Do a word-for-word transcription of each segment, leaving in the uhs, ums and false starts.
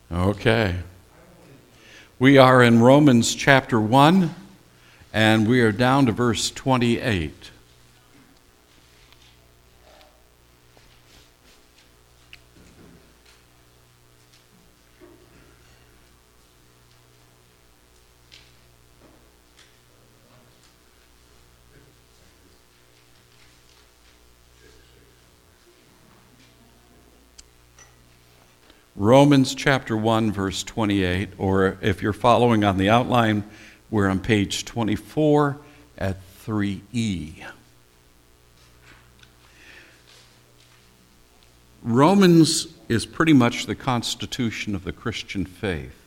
Okay. We are in Romans chapter one, and we are down to verse twenty-eight. Romans chapter one, verse twenty-eight, or if you're following on the outline, we're on page twenty-four at three E. Romans is pretty much the constitution of the Christian faith.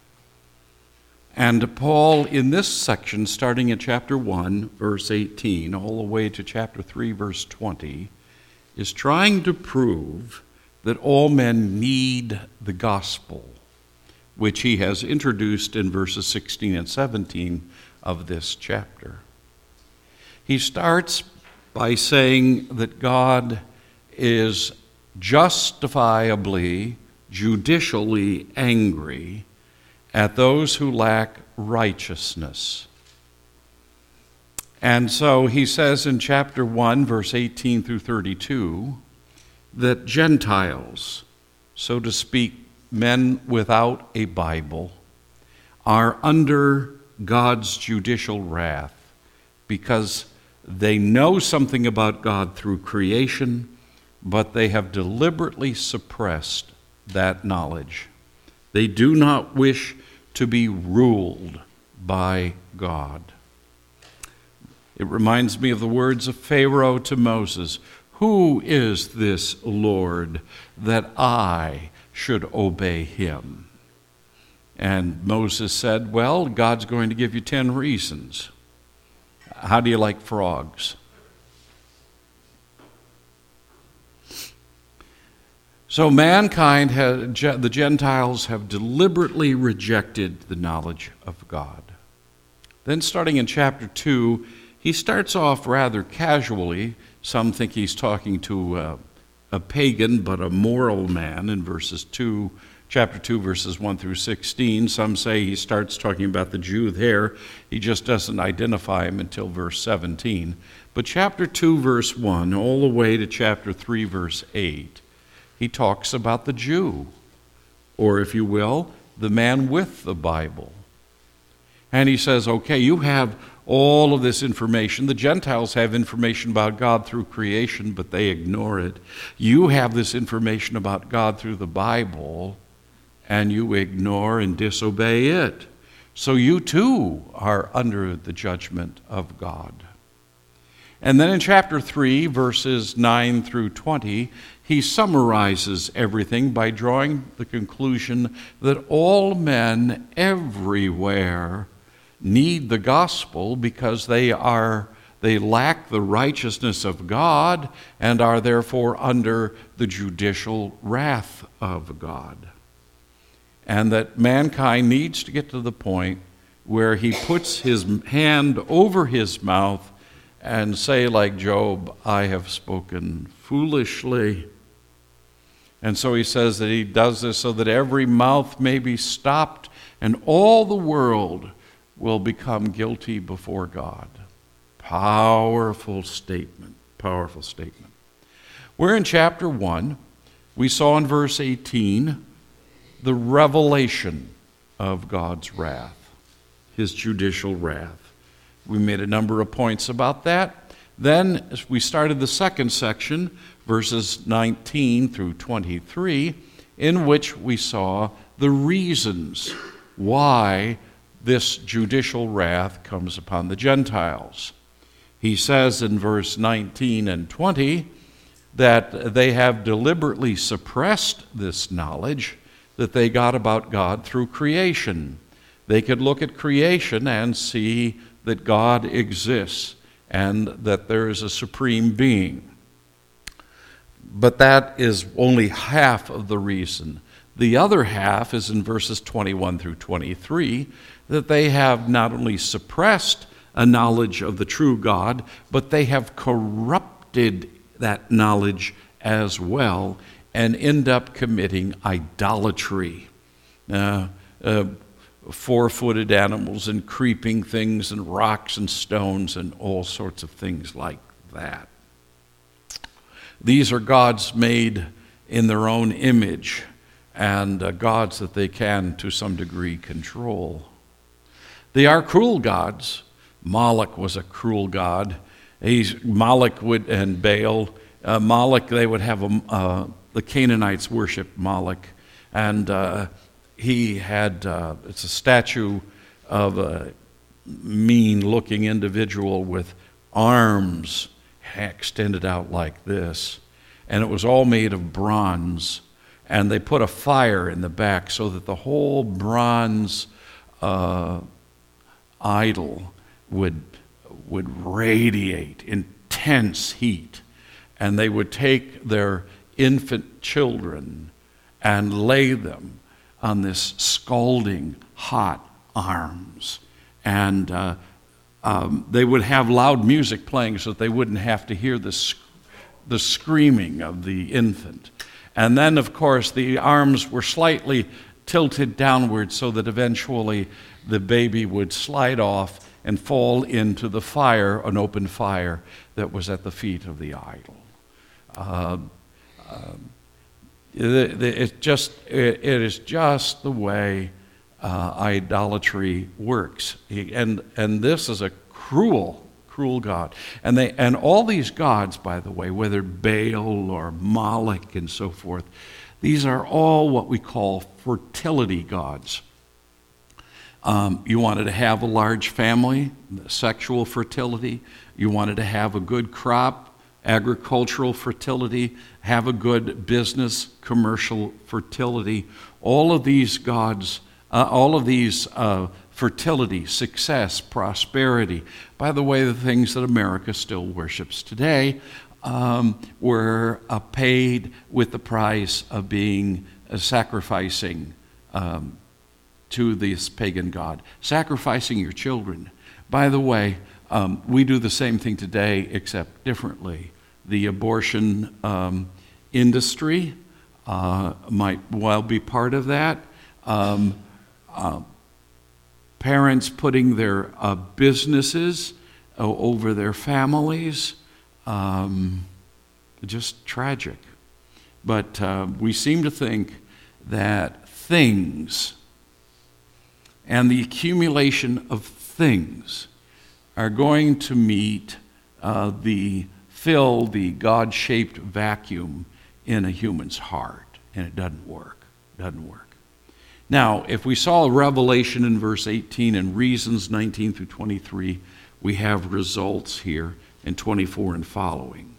And Paul, in this section, starting at chapter one, verse eighteen, all the way to chapter three, verse twenty, is trying to prove that all men need the gospel, which he has introduced in verses sixteen and seventeen of this chapter. He starts by saying that God is justifiably, judicially angry at those who lack righteousness. And so he says in chapter one, verse eighteen through thirty-two, that Gentiles, so to speak, men without a Bible, are under God's judicial wrath because they know something about God through creation, but they have deliberately suppressed that knowledge. They do not wish to be ruled by God. It reminds me of the words of Pharaoh to Moses, "Who is this Lord that I should obey him?" And Moses said, well, God's going to give you ten reasons. How do you like frogs? So mankind, has, the Gentiles have deliberately rejected the knowledge of God. Then starting in chapter two, he starts off rather casually. Some think he's talking to uh, a pagan but a moral man in verses two, chapter two, verses one through sixteen. Some say he starts talking about the Jew there. He just doesn't identify him until verse seventeen. But chapter two, verse one, all the way to chapter three, verse eight, he talks about the Jew, or if you will, the man with the Bible. And he says, okay, you have all of this information. The Gentiles have information about God through creation, but they ignore it. You have this information about God through the Bible, and you ignore and disobey it. So you too are under the judgment of God. And then in chapter three, verses nine through twenty, he summarizes everything by drawing the conclusion that all men everywhere need the gospel because they are they lack the righteousness of God and are therefore under the judicial wrath of God. And that mankind needs to get to the point where he puts his hand over his mouth and say, like Job, I have spoken foolishly. And so he says that he does this so that every mouth may be stopped and all the world will become guilty before God. Powerful statement, powerful statement. We're in chapter one. We saw in verse eighteen the revelation of God's wrath, his judicial wrath. We made a number of points about that. Then as we started the second section, verses nineteen through twenty-three, in which we saw the reasons why this judicial wrath comes upon the Gentiles. He says in verse nineteen and twenty that they have deliberately suppressed this knowledge that they got about God through creation. They could look at creation and see that God exists and that there is a supreme being. But that is only half of the reason. The other half is in verses twenty-one through twenty-three, that they have not only suppressed a knowledge of the true God, but they have corrupted that knowledge as well and end up committing idolatry. uh, uh, four-footed animals and creeping things and rocks and stones and all sorts of things like that. These are gods made in their own image, and uh, gods that they can, to some degree, control. They are cruel gods. Moloch was a cruel god. He's, Moloch would, and Baal. Uh, Moloch, they would have a, uh, the Canaanites worship Moloch, and uh, he had, uh, it's a statue of a mean-looking individual with arms extended out like this, and it was all made of bronze, and they put a fire in the back so that the whole bronze uh, idol would would radiate intense heat, and they would take their infant children and lay them on this scalding hot arms, and uh, um, they would have loud music playing so that they wouldn't have to hear the sc- the screaming of the infant. And then, of course, the arms were slightly tilted downward so that eventually the baby would slide off and fall into the fire, an open fire that was at the feet of the idol. Uh, uh, it, it, just, it, it is just the way uh, idolatry works. And, and this is a cruel, cruel God. And, they, and all these gods, by the way, whether Baal or Moloch and so forth, these are all what we call fertility gods. Um, you wanted to have a large family, sexual fertility. You wanted to have a good crop, agricultural fertility, have a good business, commercial fertility. All of these gods, uh, all of these uh, fertility, success, prosperity, by the way, the things that America still worships today, um, were uh, paid with the price of being uh, sacrificing um, to this pagan god, sacrificing your children. By the way, um, we do the same thing today, except differently. The abortion um, industry uh, might well be part of that. Um, uh, parents putting their uh, businesses uh, over their families, um, just tragic. But uh, we seem to think that things and the accumulation of things are going to meet uh, the fill the God-shaped vacuum in a human's heart, and it doesn't work. Doesn't work. Now, if we saw Revelation in verse eighteen and reasons nineteen through twenty-three, we have results here in twenty-four and following.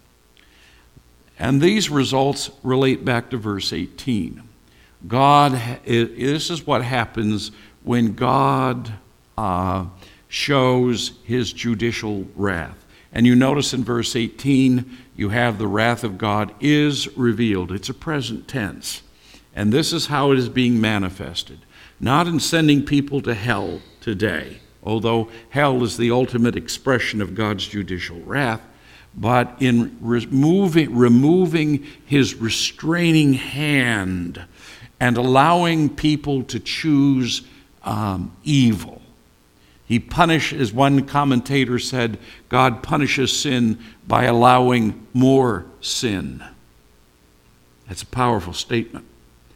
And these results relate back to verse eighteen. God, this is what happens when God uh, shows his judicial wrath. And you notice in verse eighteen, you have the wrath of God is revealed. It's a present tense. And this is how it is being manifested. Not in sending people to hell today, although hell is the ultimate expression of God's judicial wrath, but in removing, removing his restraining hand and allowing people to choose Um, evil. He punishes, as one commentator said, God punishes sin by allowing more sin. That's a powerful statement.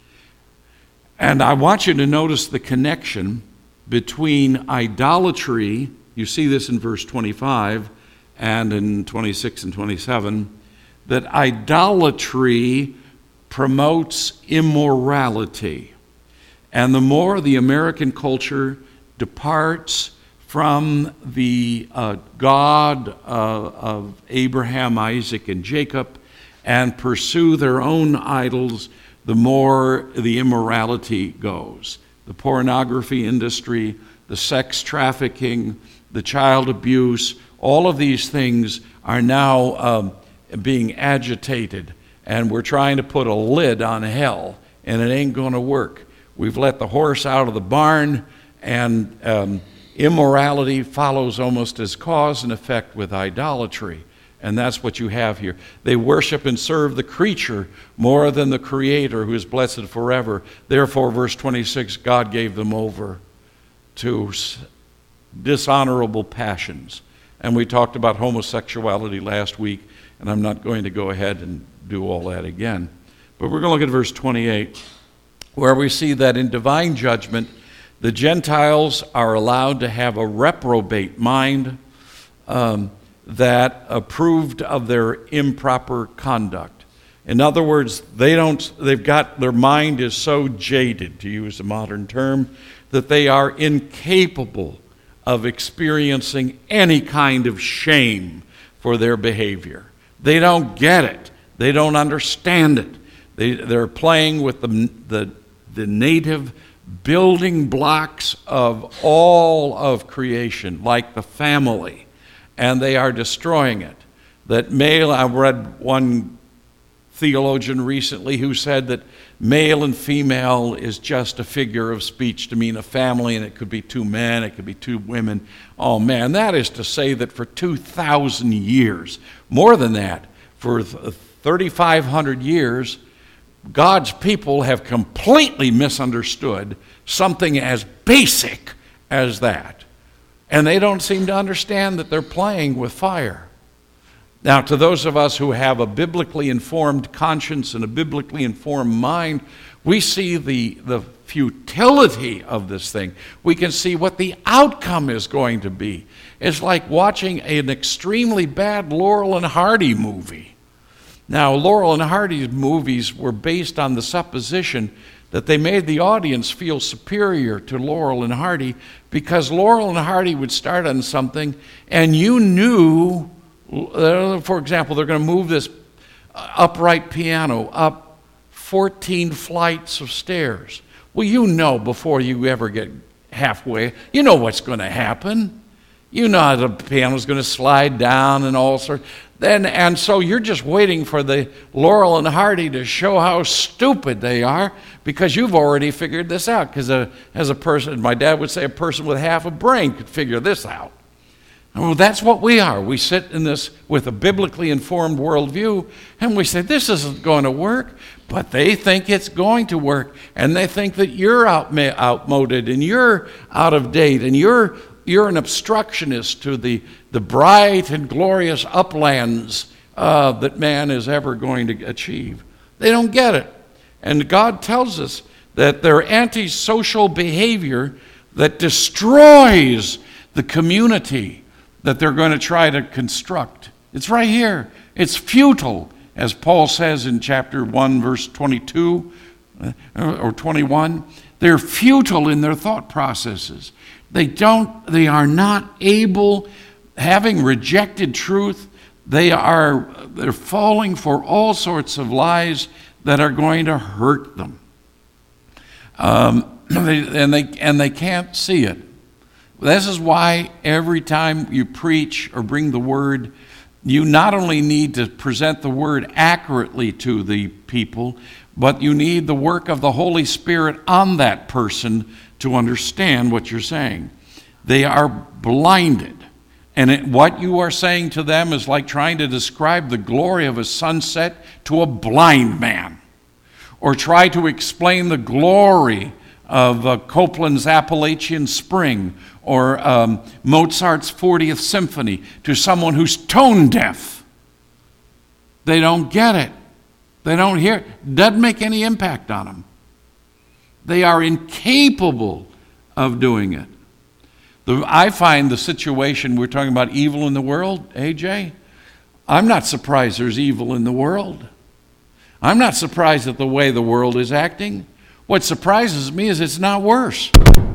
And I want you to notice the connection between idolatry, you see this in verse twenty-five and in twenty-six and twenty-seven, that idolatry promotes immorality. And the more the American culture departs from the uh, God uh, of Abraham, Isaac, and Jacob and pursue their own idols, the more the immorality goes. The pornography industry, the sex trafficking, the child abuse, all of these things are now um, being agitated, and we're trying to put a lid on hell, and it ain't going to work. We've let the horse out of the barn, and um, immorality follows almost as cause and effect with idolatry. And that's what you have here. They worship and serve the creature more than the Creator, who is blessed forever. Therefore, verse twenty-six, God gave them over to dishonorable passions. And we talked about homosexuality last week, and I'm not going to go ahead and do all that again. But we're going to look at verse twenty-eight, where we see that in divine judgment, the Gentiles are allowed to have a reprobate mind, um, that approved of their improper conduct. In other words, they don't, they've got, their mind is so jaded, to use a modern term, that they are incapable of experiencing any kind of shame for their behavior. They don't get it. They don't understand it. They, they're playing with the, the, the native building blocks of all of creation, like the family. And they are destroying it. That male, I read one theologian recently who said that male and female is just a figure of speech to mean a family, and it could be two men, it could be two women. Oh man, that is to say that for two thousand years, more than that, for thirty-five hundred years, God's people have completely misunderstood something as basic as that. And they don't seem to understand that they're playing with fire. Now, to those of us who have a biblically informed conscience and a biblically informed mind, we see the, the futility of this thing. We can see what the outcome is going to be. It's like watching an extremely bad Laurel and Hardy movie. Now, Laurel and Hardy's movies were based on the supposition that they made the audience feel superior to Laurel and Hardy, because Laurel and Hardy would start on something and you knew, uh, for example, they're going to move this upright piano up fourteen flights of stairs. Well, you know before you ever get halfway, you know what's going to happen. You know how the piano's going to slide down and all sorts. Then, and so you're just waiting for the Laurel and Hardy to show how stupid they are, because you've already figured this out. Because a, as a person, my dad would say, a person with half a brain could figure this out. Well, that's what we are. We sit in this with a biblically informed worldview, and we say, this isn't going to work. But they think it's going to work, and they think that you're out, outmoded, and you're out of date, and you're You're an obstructionist to the, the bright and glorious uplands uh, that man is ever going to achieve. They don't get it. And God tells us that their antisocial behavior that destroys the community that they're going to try to construct. It's right here. It's futile, as Paul says in chapter one, verse twenty-two or twenty-one. They're futile in their thought processes. They don't, they are not able, having rejected truth, they are, they're falling for all sorts of lies that are going to hurt them. Um, they, and they and they can't see it. This is why every time you preach or bring the word, you not only need to present the word accurately to the people, but you need the work of the Holy Spirit on that person to understand what you're saying. They are blinded. And it, what you are saying to them is like trying to describe the glory of a sunset to a blind man, or try to explain the glory of uh, Copland's Appalachian Spring, or um, Mozart's fortieth Symphony to someone who's tone deaf. They don't get it. They don't hear it. Doesn't make any impact on them. They are incapable of doing it. The, I find the situation, we're talking about evil in the world, A J, I'm not surprised there's evil in the world. I'm not surprised at the way the world is acting. What surprises me is it's not worse.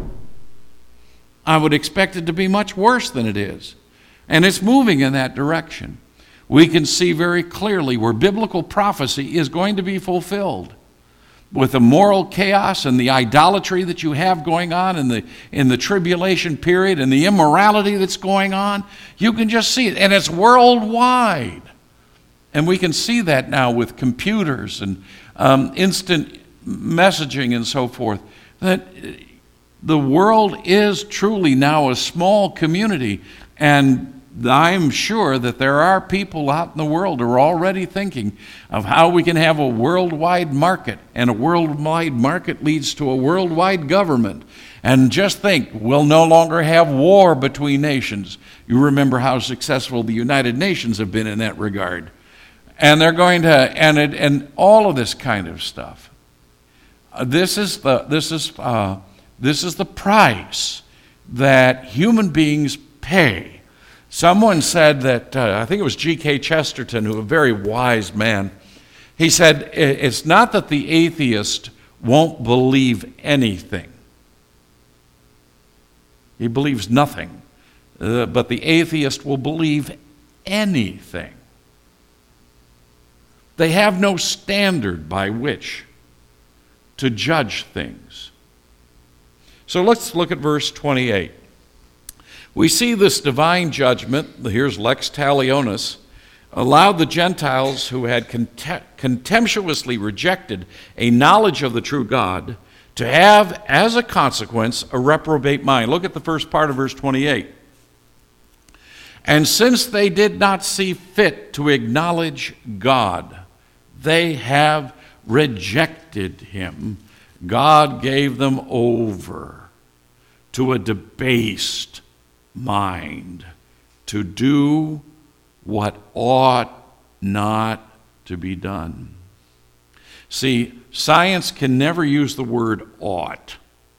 I would expect it to be much worse than it is. And it's moving in that direction. We can see very clearly where biblical prophecy is going to be fulfilled. With the moral chaos and the idolatry that you have going on in the in the tribulation period and the immorality that's going on, you can just see it. And it's worldwide. And we can see that now with computers and um, instant messaging and so forth, that the world is truly now a small community, and I'm sure that there are people out in the world who are already thinking of how we can have a worldwide market, and a worldwide market leads to a worldwide government. And just think, we'll no longer have war between nations. You remember how successful the United Nations have been in that regard. And they're going to, and it, and all of this kind of stuff. Uh, this is the this is uh, this is the price that human beings pay. Someone said that, uh, I think it was G K Chesterton, who was a very wise man. He said, it's not that the atheist won't believe anything. He believes nothing. Uh, but the atheist will believe anything. They have no standard by which to judge things. So let's look at verse twenty-eight. We see this divine judgment, here's lex talionis, allowed the Gentiles who had contemptuously rejected a knowledge of the true God to have, as a consequence, a reprobate mind. Look at the first part of verse twenty-eight. And since they did not see fit to acknowledge God, they have rejected him. God gave them over to a debased mind to do what ought not to be done. See, science can never use the word ought.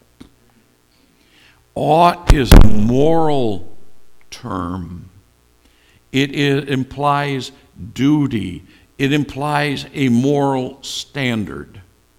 Ought is a moral term. It is, implies duty. It implies a moral standard.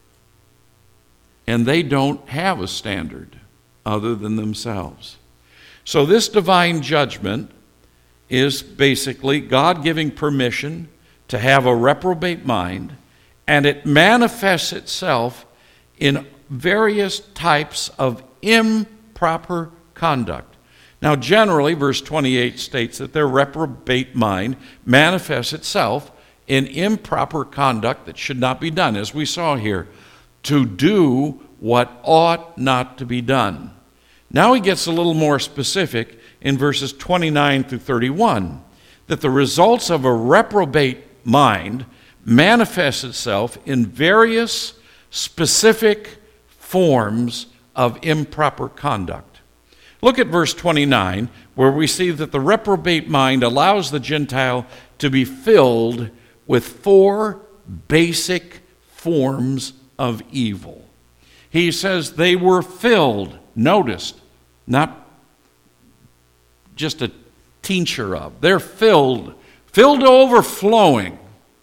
And they don't have a standard other than themselves. So this divine judgment is basically God giving permission to have a reprobate mind, and it manifests itself in various types of improper conduct. Now, generally, verse twenty-eight states that their reprobate mind manifests itself in improper conduct that should not be done, as we saw here, to do what ought not to be done. Now he gets a little more specific in verses twenty-nine through thirty-one, that the results of a reprobate mind manifests itself in various specific forms of improper conduct. Look at verse twenty-nine, where we see that the reprobate mind allows the Gentile to be filled with four basic forms of evil. He says they were filled, notice, not just a tincture of. They're filled, filled to overflowing.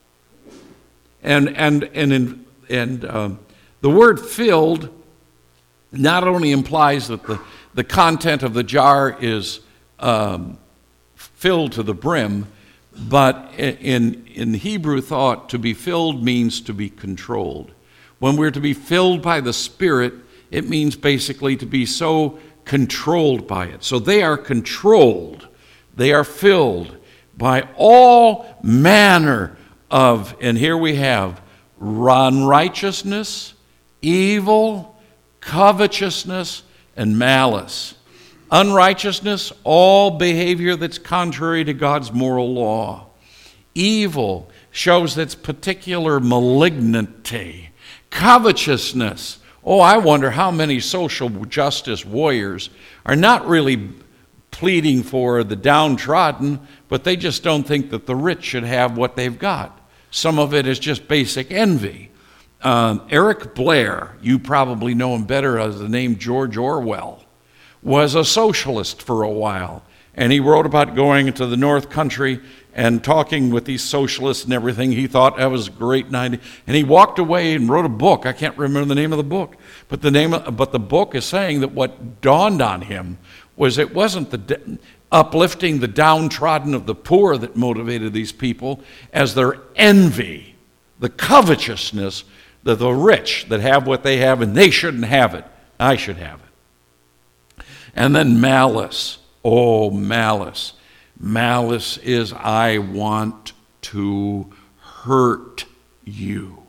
And and and in, and um, the word filled not only implies that the, the content of the jar is um, filled to the brim, but in in Hebrew thought, to be filled means to be controlled. When we're to be filled by the Spirit, it means basically to be so controlled by it. So they are controlled. They are filled by all manner of, and here we have, unrighteousness, evil, covetousness, and malice. Unrighteousness, all behavior that's contrary to God's moral law. Evil shows its particular malignity. Covetousness, oh, I wonder how many social justice warriors are not really pleading for the downtrodden, but they just don't think that the rich should have what they've got. Some of it is just basic envy. Um, Eric Blair, you probably know him better as the name George Orwell, was a socialist for a while. And he wrote about going into the North Country and talking with these socialists and everything. He thought that was a great night. And he walked away and wrote a book. I can't remember the name of the book. But the name of, but the book is saying that what dawned on him was it wasn't the de- uplifting the downtrodden of the poor that motivated these people, as their envy, the covetousness of the rich that have what they have and they shouldn't have it. I should have it. And then malice. Oh, malice. Malice is, I want to hurt you.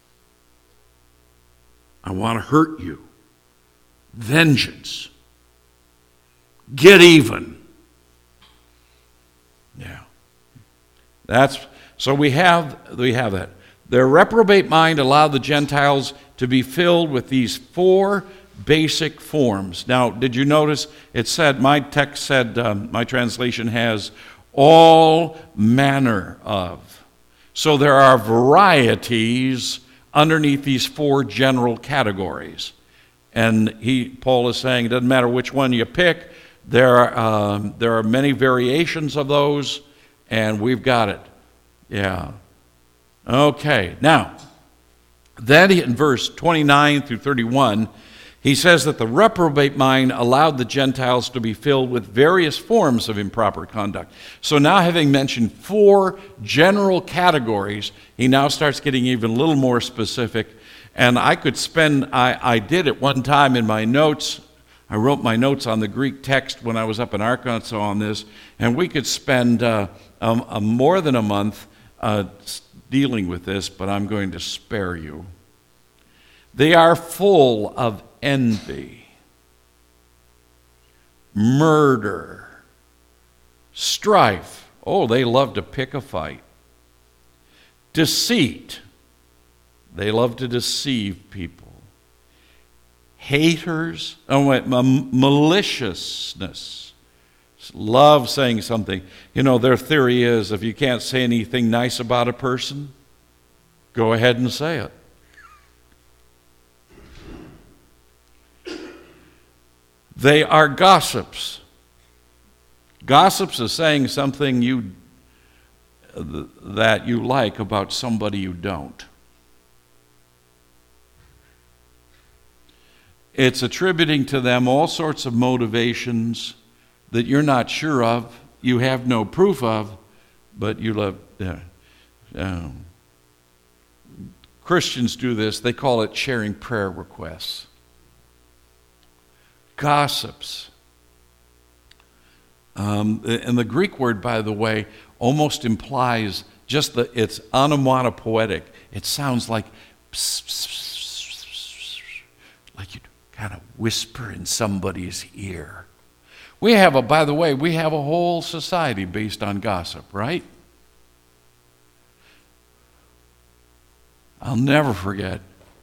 I want to hurt you. Vengeance. Get even. That's so we have we have that. Their reprobate mind allowed the Gentiles to be filled with these four basic forms. Now, did you notice it said, my text said, um, my translation has all manner of. So there are varieties underneath these four general categories. And he, Paul is saying it doesn't matter which one you pick, there are, um, there are many variations of those, and we've got it. Yeah. Okay, now, then in verse twenty-nine through thirty-one, he says that the reprobate mind allowed the Gentiles to be filled with various forms of improper conduct. So now, having mentioned four general categories, he now starts getting even a little more specific. And I could spend, I, I did at one time in my notes, I wrote my notes on the Greek text when I was up in Arkansas on this, and we could spend uh, um, a more than a month uh, dealing with this, but I'm going to spare you. They are full of envy, murder, strife. Oh, they love to pick a fight. Deceit. They love to deceive people. Haters. Oh, wait, maliciousness. Love saying something. You know, their theory is if you can't say anything nice about a person, go ahead and say it. They are gossips. Gossips is saying something you that you like about somebody you don't. It's attributing to them all sorts of motivations that you're not sure of, you have no proof of, but you love. Uh, um, Christians do this. They call it sharing prayer requests. Gossips. Um, and the Greek word, by the way, almost implies just that it's onomatopoetic. It sounds like pss, pss, pss, pss, like you kind of whisper in somebody's ear. We have a, by the way, we have a whole society based on gossip, right? I'll never forget.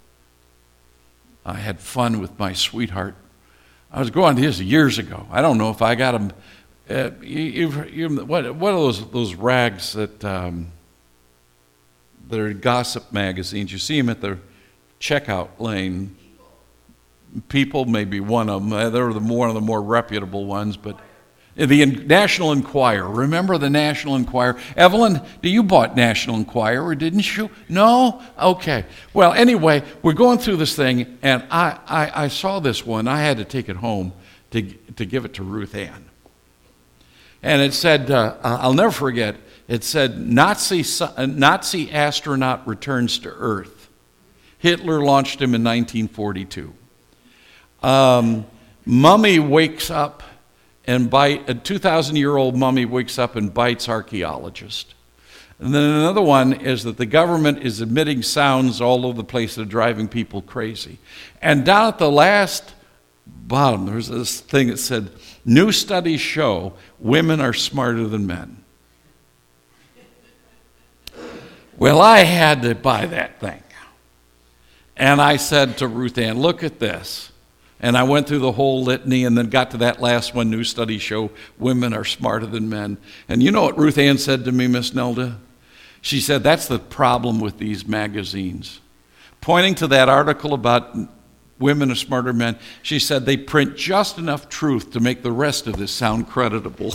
I had fun with my sweetheart. I was going to this years ago. I don't know if I got them. Uh, you, you've, you, what, what are those those rags that um, that are gossip magazines? You see them at the checkout lane. People may be one of them. They're the more, one of the more reputable ones. But the National Enquirer. Remember the National Enquirer? Evelyn, do you bought National Enquirer, didn't you? No? Okay. Well, anyway, we're going through this thing, and I, I, I saw this one. I had to take it home to, to give it to Ruth Ann. And it said, uh, I'll never forget, it said, Nazi, Nazi astronaut returns to Earth. Hitler launched him in nineteen forty-two. Um, mummy wakes up and bite, a two thousand year old mummy wakes up and bites archaeologist. And then another one is that the government is emitting sounds all over the place that are driving people crazy. And down at the last bottom, there's this thing that said, new studies show women are smarter than men. Well, I had to buy that thing. And I said to Ruth Ann, look at this. And I went through the whole litany and then got to that last one, new studies show women are smarter than men. And you know what Ruth Ann said to me, Miss Nelda? She said, that's the problem with these magazines. Pointing to that article about women are smarter than men, she said they print just enough truth to make the rest of this sound creditable.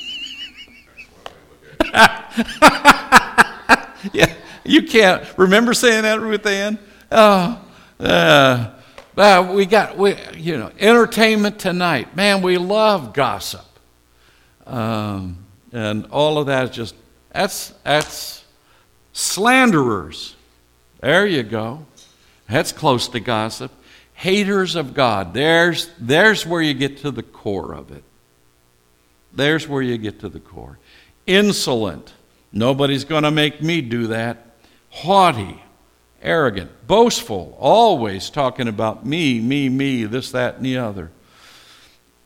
Yeah, you can't. Remember saying that, Ruth Ann? Oh, uh, uh, we got, we, you know, entertainment tonight. Man, we love gossip. Um, and all of that is just, that's, that's slanderers. There you go. That's close to gossip. Haters of God. There's, there's where you get to the core of it. There's where you get to the core. Insolent. Nobody's going to make me do that. Haughty. Arrogant. Boastful. Always talking about me, me, me, this, that, and the other.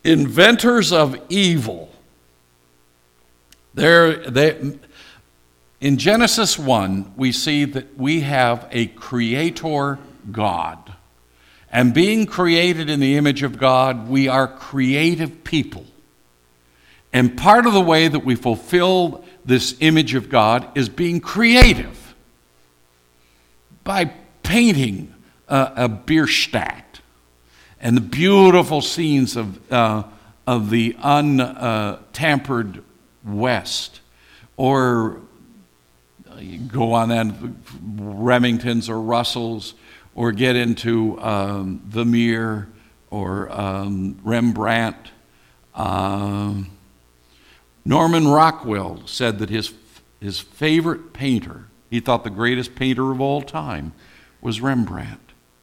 Inventors of evil. They're, they, In Genesis one, we see that we have a creator God. And being created in the image of God, we are creative people. And part of the way that we fulfill this image of God is being creative by painting a, a Bierstadt and the beautiful scenes of, uh, of the untampered West, or you go on then Remingtons or Russells, or get into um, Vermeer or um, Rembrandt. Um, Norman Rockwell said that his his favorite painter, he thought the greatest painter of all time, was Rembrandt.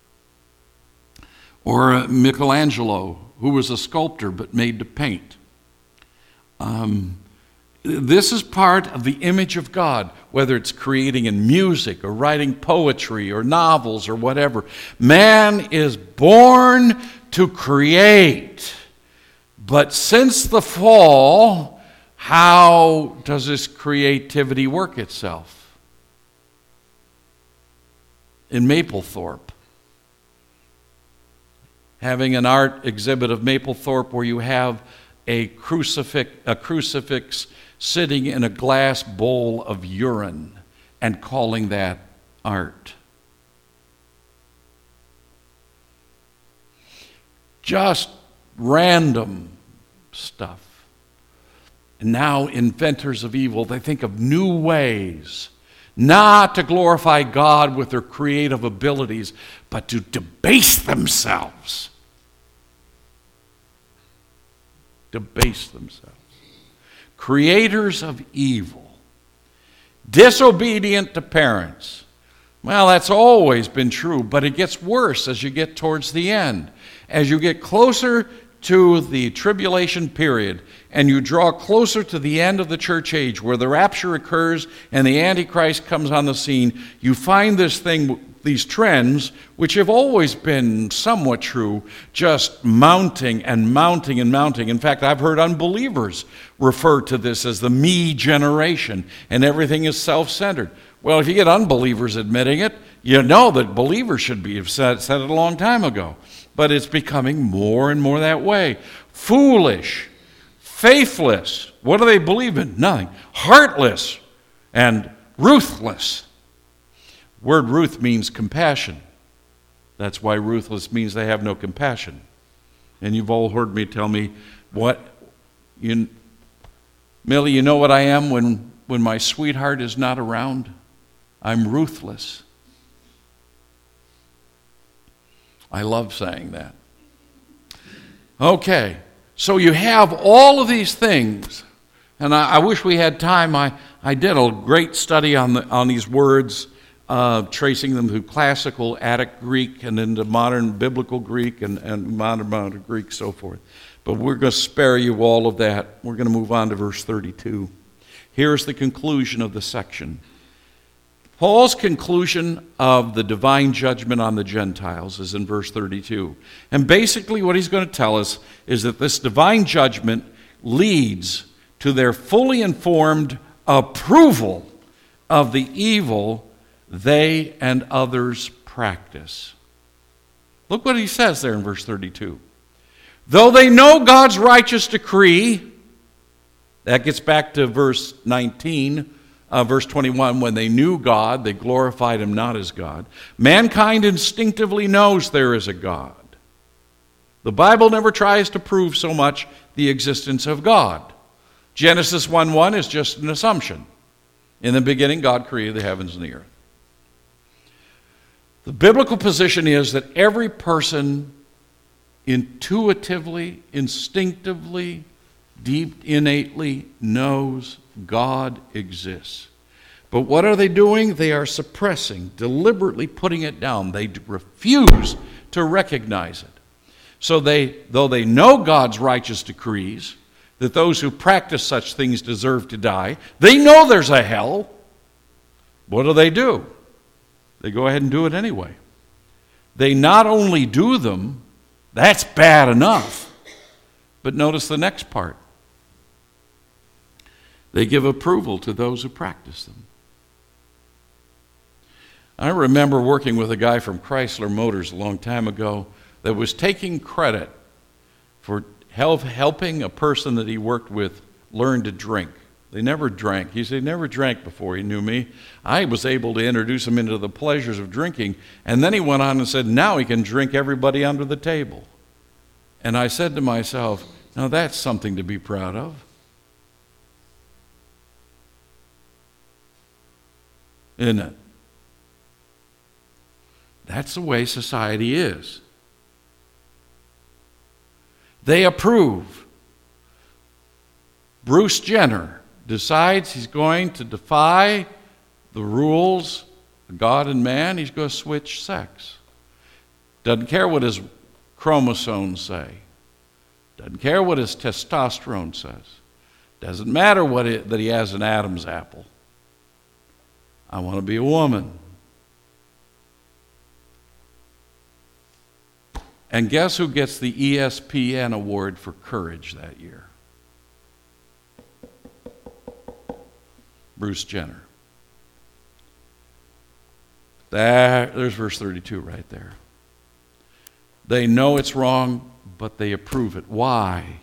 Or uh, Michelangelo, who was a sculptor but made to paint. Um, this is part of the image of God, whether it's creating in music or writing poetry or novels or whatever. Man is born to create. But since the fall, how does this creativity work itself? In Mapplethorpe, having an art exhibit of Mapplethorpe where you have a crucifix, a crucifix sitting in a glass bowl of urine and calling that art. Just random stuff. And now inventors of evil, they think of new ways not to glorify God with their creative abilities, but to debase themselves. Debase themselves. Creators of evil. Disobedient to parents. Well, that's always been true, but it gets worse as you get towards the end. As you get closer to the tribulation period, and you draw closer to the end of the church age, where the rapture occurs and the Antichrist comes on the scene, you find this thing, these trends, which have always been somewhat true, just mounting and mounting and mounting. In fact, I've heard unbelievers refer to this as the me generation, and everything is self-centered. Well, if you get unbelievers admitting it, you know that believers should be have said, said it a long time ago. But it's becoming more and more that way. Foolish, faithless. What do they believe in? Nothing. Heartless and ruthless. Word ruth means compassion. That's why ruthless means they have no compassion. And you've all heard me tell me, what? You, Millie, you know what I am when, when my sweetheart is not around? I'm ruthless. I love saying that. Okay, so you have all of these things, and I, I wish we had time. I, I did a great study on the, on these words, uh, tracing them through classical Attic Greek and into modern biblical Greek and, and modern modern Greek, so forth. But we're going to spare you all of that. We're going to move on to verse thirty-two. Here's the conclusion of the section. Paul's conclusion of the divine judgment on the Gentiles is in verse thirty-two. And basically what he's going to tell us is that this divine judgment leads to their fully informed approval of the evil they and others practice. Look what he says there in verse thirty-two. Though they know God's righteous decree, that gets back to verse nineteen, Uh, verse twenty-one, when they knew God, they glorified him not as God. Mankind instinctively knows there is a God. The Bible never tries to prove so much the existence of God. Genesis one one is just an assumption. In the beginning, God created the heavens and the earth. The biblical position is that every person intuitively, instinctively, deep, innately knows God exists. But what are they doing? They are suppressing, deliberately putting it down. They refuse to recognize it. So they, though they know God's righteous decrees, that those who practice such things deserve to die, they know there's a hell. What do they do? They go ahead and do it anyway. They not only do them, that's bad enough, but notice the next part. They give approval to those who practice them. I remember working with a guy from Chrysler Motors a long time ago that was taking credit for help, helping a person that he worked with learn to drink. They never drank. He said he never drank before he knew me. I was able to introduce him into the pleasures of drinking, and then he went on and said, now he can drink everybody under the table. And I said to myself, now that's something to be proud of. Isn't it? That's the way society is. They approve. Bruce Jenner decides he's going to defy the rules of God and man. He's going to switch sex. Doesn't care what his chromosomes say. Doesn't care what his testosterone says. Doesn't matter what it, that he has an Adam's apple. I want to be a woman. And guess who gets the E S P N award for courage that year? Bruce Jenner. That, there's verse thirty-two right there. They know it's wrong, but they approve it. Why?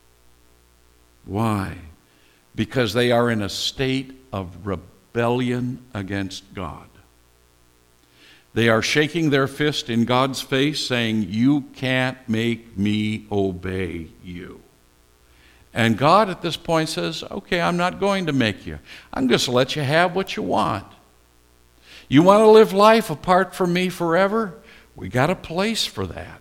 Why? Because they are in a state of rebellion against God. They are shaking their fist in God's face, saying, you can't make me obey you. And God at this point says, okay, I'm not going to make you. I'm just going to let you have what you want. You want to live life apart from me forever? We got a place for that.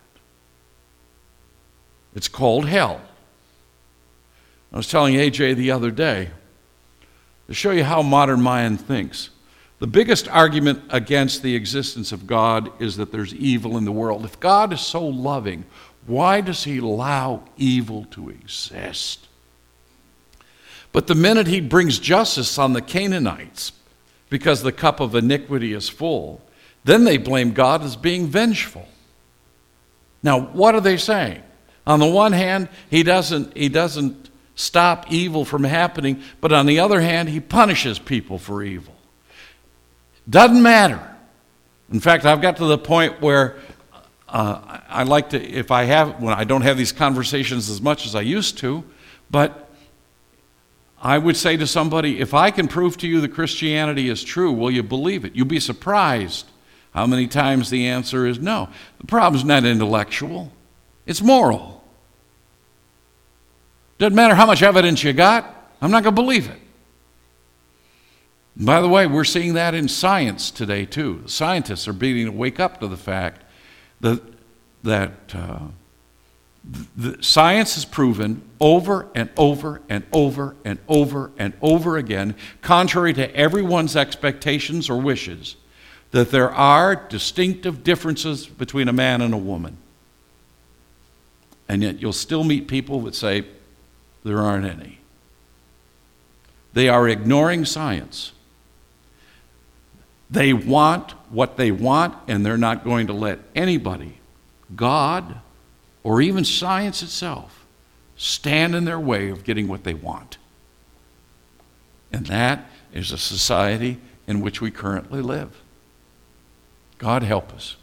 It's called hell. I was telling A J the other day, to show you how modern mind thinks, the biggest argument against the existence of God is that there's evil in the world. If God is so loving, why does he allow evil to exist? But the minute he brings justice on the Canaanites, because the cup of iniquity is full, then they blame God as being vengeful. Now, what are they saying? On the one hand, he doesn't, he doesn't stop evil from happening, but on the other hand, he punishes people for evil. Doesn't matter. In fact, I've got to the point where uh, I like to, if I have, when I don't have these conversations as much as I used to, but I would say to somebody, if I can prove to you that Christianity is true, will you believe it? You'll be surprised how many times the answer is no. The problem's not intellectual, it's moral. Doesn't matter how much evidence you got, I'm not going to believe it. And by the way, we're seeing that in science today too. The scientists are beginning to wake up to the fact that, that uh, the science has proven over and over and over and over and over again, contrary to everyone's expectations or wishes, that there are distinctive differences between a man and a woman. And yet you'll still meet people that say there aren't any. They are ignoring science. They want what they want, and they're not going to let anybody, God, or even science itself, stand in their way of getting what they want. And that is a society in which we currently live. God help us.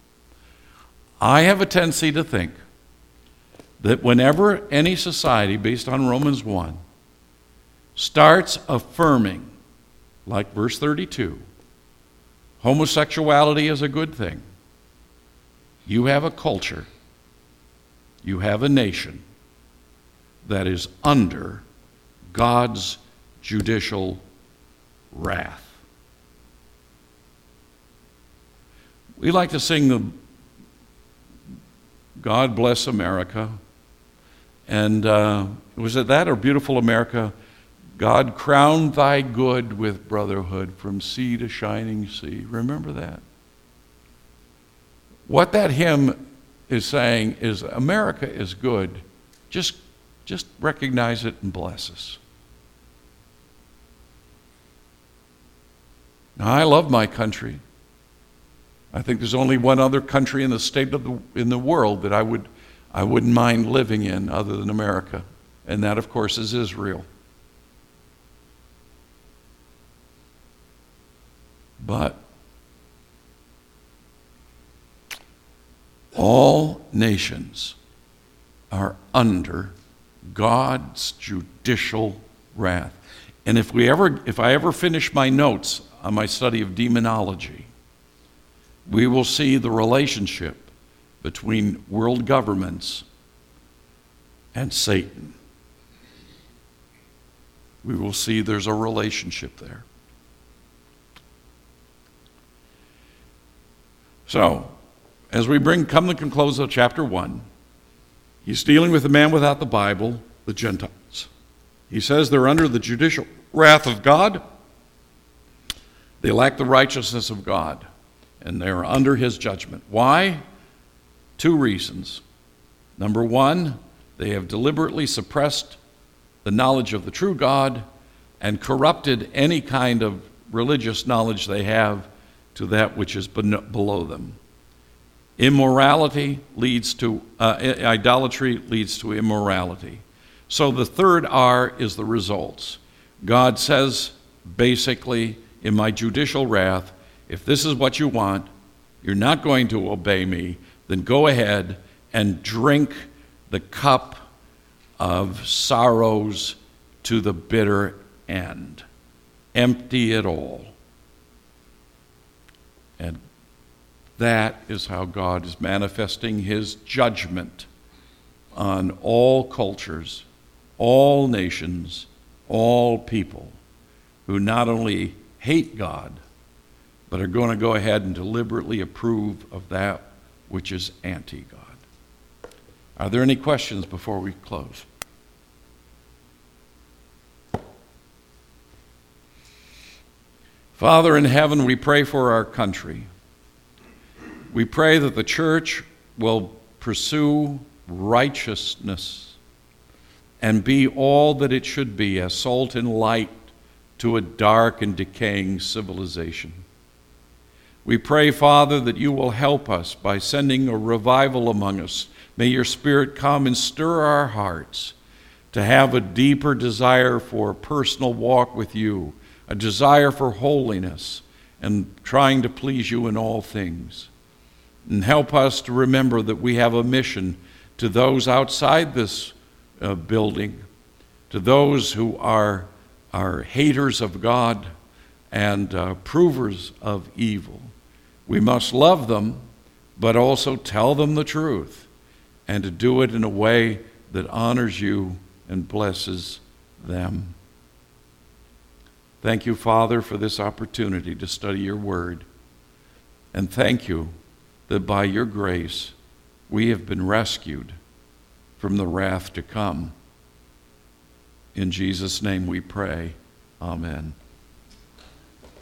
I have a tendency to think that whenever any society, based on Romans one, starts affirming, like verse thirty-two, homosexuality is a good thing, you have a culture, you have a nation that is under God's judicial wrath. We like to sing the God Bless America. And uh, was it that or Beautiful America? God crown thy good with brotherhood from sea to shining sea. Remember that? What that hymn is saying is America is good. Just, just recognize it and bless us. Now, I love my country. I think there's only one other country in the state of the in the world that I would I wouldn't mind living in other than America, and that, of course, is Israel. But All nations are under God's judicial wrath. And if we ever, if I ever finish my notes on my study of demonology, we will see the relationship between world governments and Satan. We will see there's a relationship there. So, as we bring come to the conclusion of chapter one, he's dealing with the man without the Bible, the Gentiles. He says they're under the judicial wrath of God. They lack the righteousness of God, and they're under his judgment. Why? Two reasons. Number one, they have deliberately suppressed the knowledge of the true God and corrupted any kind of religious knowledge they have to that which is below them. Immorality leads to, uh, idolatry leads to immorality. So the third R is the results. God says, basically, in my judicial wrath, if this is what you want, you're not going to obey me, then go ahead and drink the cup of sorrows to the bitter end. Empty it all. And that is how God is manifesting his judgment on all cultures, all nations, all people who not only hate God, but are going to go ahead and deliberately approve of that which is anti-God. Are there any questions before we close? Father in heaven, we pray for our country. We pray that the church will pursue righteousness and be all that it should be, as salt and light to a dark and decaying civilization. We pray, Father, that you will help us by sending a revival among us. May your Spirit come and stir our hearts to have a deeper desire for a personal walk with you, a desire for holiness and trying to please you in all things. And help us to remember that we have a mission to those outside this uh, building, to those who are, are haters of God and uh, provers of evil. We must love them, but also tell them the truth, and to do it in a way that honors you and blesses them. Thank you, Father, for this opportunity to study your word. And thank you that by your grace we have been rescued from the wrath to come. In Jesus' name we pray. Amen.